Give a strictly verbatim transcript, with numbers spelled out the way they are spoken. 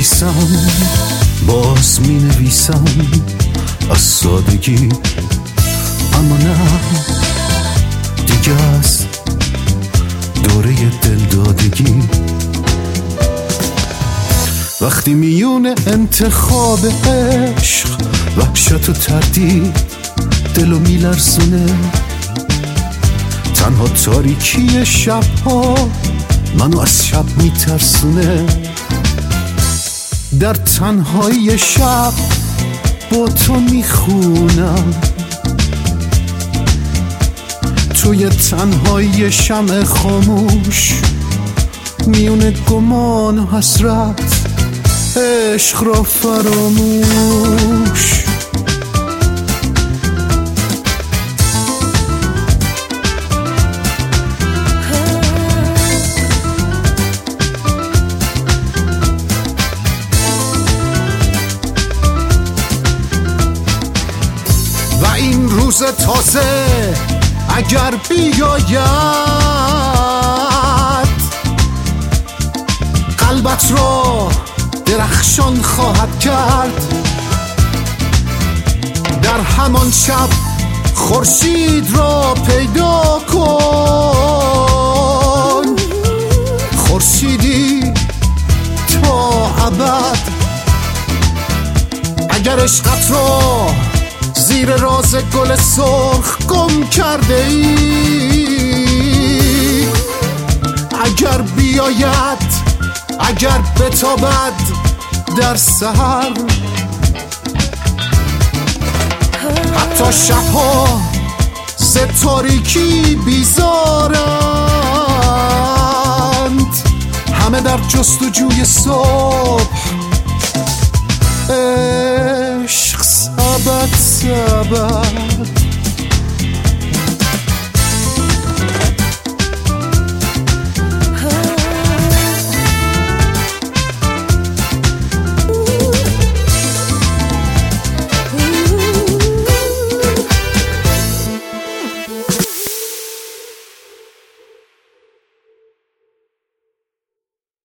نویسم، باز می نویسم از سادگی، اما نه دیگه از دوره دلدادگی. وقتی میونه انتخاب عشق وحشت و تردید دلو میلرزونه، تنها تاریکی شبها منو از شب میترسونه. در تنهایی شب با تو میخونم، توی تنهایی شمع خاموش میونه گمان و حسرت عشق را فراموش. و این روز تازه اگر بیاید قلبت را درخشان خواهد کرد. در همان شب خورشید را پیدا کن، خورشیدی تا ابد. اگر عشقت را زیر راز گل سرخ گم کرده ای، اگر بیاید، اگر بتابد در سحر، حتی شبها ز تاریکی بیزارند، همه در جستجوی صبح. عشق سبد سبد